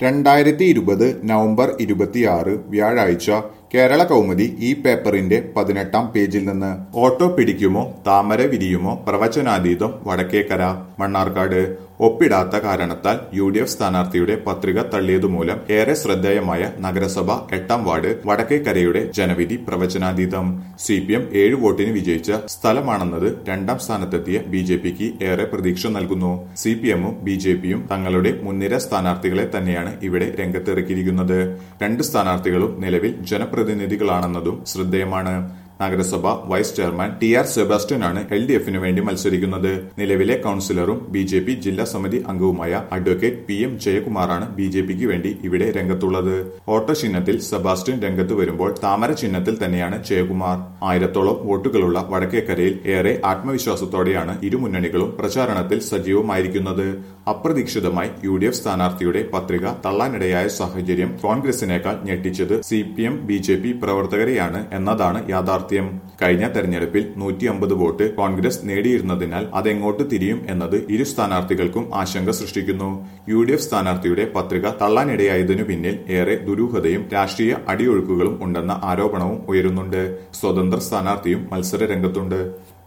2020 November 26 വ്യാഴാഴ്ച കേരള കൗമുദി ഈ പേപ്പറിന്റെ 18-ാം പേജിൽ നിന്ന് ഓട്ടോ പിടിക്കുമോ താമര വിരിയുമോ പ്രവചനാതീതം വടക്കേക്കര മണ്ണാർക്കാട് ഒപ്പിടാത്ത കാരണത്താൽ UDF സ്ഥാനാർത്ഥിയുടെ പത്രിക തള്ളിയതുമൂലം ഏറെ ശ്രദ്ധേയമായ നഗരസഭ 8-ാം വാർഡ് വടക്കേക്കരയുടെ ജനവിധി പ്രവചനാതീതം. CPM 7 വോട്ടിന് വിജയിച്ച സ്ഥലമാണെന്നത് 2-ാം സ്ഥാനത്തെത്തിയ BJPക്ക് ഏറെ പ്രതീക്ഷ നൽകുന്നു. CPMഉം BJPയും തങ്ങളുടെ മുൻനിര സ്ഥാനാർത്ഥികളെ തന്നെയാണ് ഇവിടെ രംഗത്തിറക്കിയിരിക്കുന്നത്. രണ്ട് സ്ഥാനാർത്ഥികളും നിലവിൽ ജനപ്രതിനിധികളാണെന്നതും ശ്രദ്ധേയമാണ്. നഗരസഭ വൈസ് ചെയർമാൻ TR സെബാസ്റ്റ്യനാണ് LDFിനു വേണ്ടി മത്സരിക്കുന്നത്. നിലവിലെ കൌൺസിലറും BJP ജില്ലാ സമിതി അംഗവുമായ അഡ്വക്കേറ്റ് PM ജയകുമാറാണ് BJPക്ക് വേണ്ടി ഇവിടെ രംഗത്തുള്ളത്. ഓട്ടോ ചിഹ്നത്തിൽ സെബാസ്റ്റ്യൻ രംഗത്ത് വരുമ്പോൾ താമര ചിഹ്നത്തിൽ തന്നെയാണ് ജയകുമാർ. 1000-ഓളം വോട്ടുകളുള്ള വടക്കേക്കരയിൽ ഏറെ ആത്മവിശ്വാസത്തോടെയാണ് ഇരു മുന്നണികളും പ്രചാരണത്തിൽ സജീവമായിരിക്കുന്നത്. അപ്രതീക്ഷിതമായി UDF സ്ഥാനാർത്ഥിയുടെ പത്രിക തള്ളാനിടയായ സാഹചര്യം കോൺഗ്രസിനേക്കാൾ ഞെട്ടിച്ചത് CPM BJP പ്രവർത്തകരെയാണ് എന്നതാണ് യാഥാർത്ഥ്യം. കഴിഞ്ഞ തെരഞ്ഞെടുപ്പിൽ 150 വോട്ട് കോൺഗ്രസ് നേടിയിരുന്നതിനാൽ അതെങ്ങോട്ട് തിരിയും എന്നത് ഇരു സ്ഥാനാർത്ഥികൾക്കും ആശങ്ക സൃഷ്ടിക്കുന്നു. UDF സ്ഥാനാർത്ഥിയുടെ പത്രിക തള്ളാനിടയായതിനു പിന്നിൽ ഏറെ ദുരൂഹതയും രാഷ്ട്രീയ അടിയൊഴുക്കുകളും ഉണ്ടെന്ന ആരോപണവും ഉയരുന്നുണ്ട്. സ്വതന്ത്ര സ്ഥാനാർത്ഥിയും മത്സര രംഗത്തുണ്ട്.